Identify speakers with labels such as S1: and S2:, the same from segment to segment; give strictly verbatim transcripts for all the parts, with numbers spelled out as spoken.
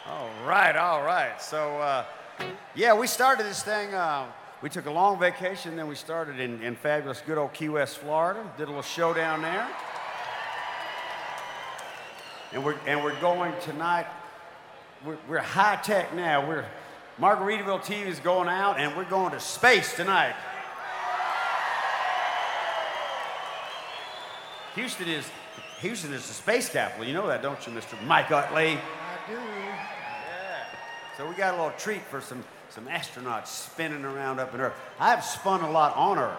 S1: All right, all right. So, uh, yeah, we started this thing. Uh, we took a long vacation, then we started in, in fabulous, good old Key West, Florida. Did a little show down there. And we're, and we're going tonight. We're, we're high tech now. We're Margaritaville T V is going out, and we're going to space tonight. Houston is Houston is the space capital. You know that, don't you, Mister Mike Utley?
S2: I do.
S1: Yeah. So we got a little treat for some, some astronauts spinning around up in Earth. I've spun a lot on Earth.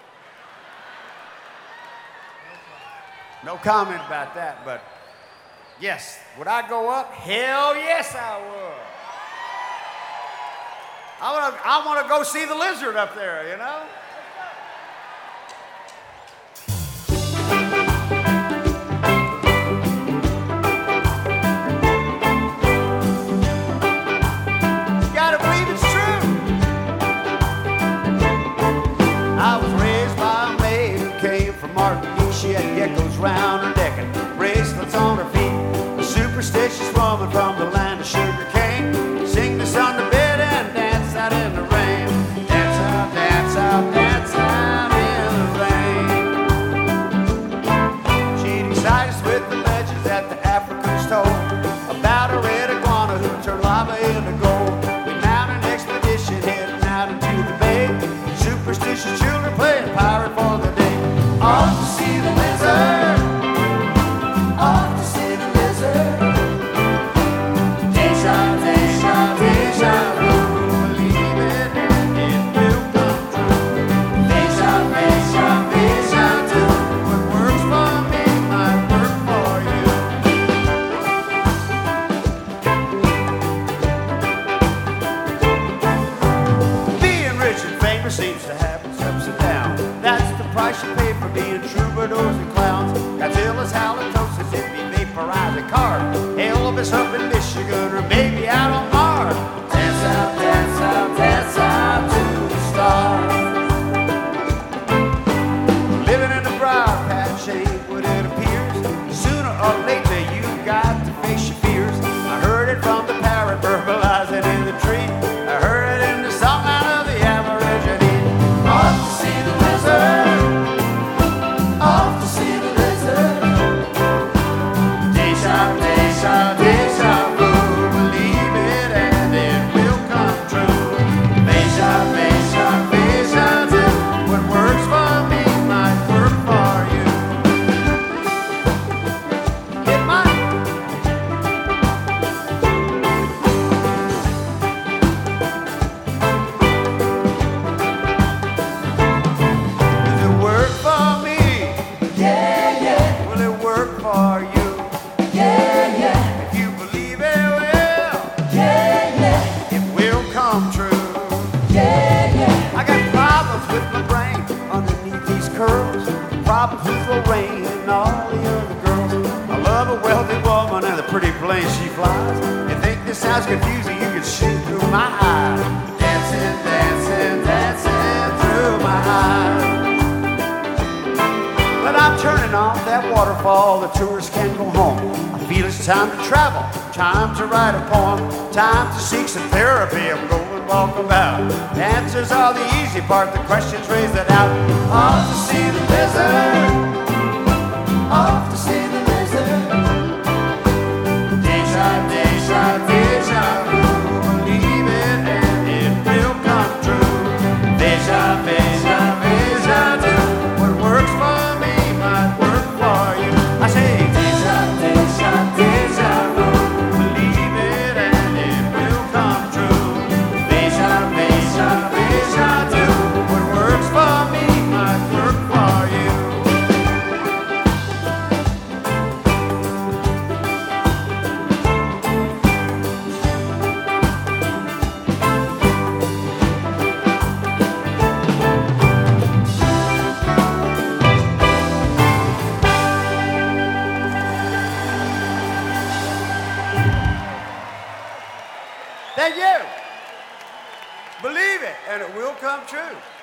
S1: No comment about that, but yes, would I go up? Hell yes, I would. I want to I want to go see the lizard up there, you know? She had geckos round her neck and bracelets on her feet. A superstitious woman from the land of sugar cane. Sing this on the bed and dance out in the rain. Dance out, dance out, dance out in the rain. She'd excite us with the legends that the Africans told about a red iguana who turned lava into gold. We mount an expedition heading out into the bay. Superstitious children playing pirate for the day. Off to see the lizard, off to see the lizard. Deja, deja, deja vu, believe it and it will come true. Deja, deja, deja vu, what works for me might work for you. Being rich and famous seems to have its ups and downs. That's the price you pay for being troubadours and clowns. Godzilla's halitosis if he vaporize a car. Elvis up in Michigan or maybe out on Mars. Dance out, dance out, dance out to the stars. Living in a briar patch ain't what it appears. Sooner or later you got to face your fears. I heard it from the parrot verbalizing in the tree. I heard it in the song out of the Aborigine. Off to see the lizard, off to see the lizard. Deja, deja, deja vu, believe it and it will come true. Deja, deja, deja vu, what works for me might work for you. It might. Does it work for me?
S2: Yeah, yeah,
S1: Will it work for you?
S2: yeah, yeah,
S1: If you believe it will,
S2: yeah, yeah,
S1: it will come true.
S2: yeah, yeah.
S1: I got problems with my brain underneath these curls. Problems with Lorraine and all the other girls. I love a wealthy woman and the pretty plane she flies. You think this sounds confusing? You can shoot through my eyes. Dancing, dancing, dancing through my eyes. But I'm turning off that waterfall. The tourists can go home. I feel it's time to travel, time to write a poem, time to seek some therapy. I'm going walkabout. The answers are the easy part. The questions raise it out. Off to see the lizard, off to see the lizard. Deja, deja, deja vu, believe it and it will come true. Deja, deja, deja vu, what works for me might work for you. I say deja, deja, deja vu, believe it and it will come true. Deja, deja, deja vu, what works for me might work for you. Thank you. Believe it, and it will come true.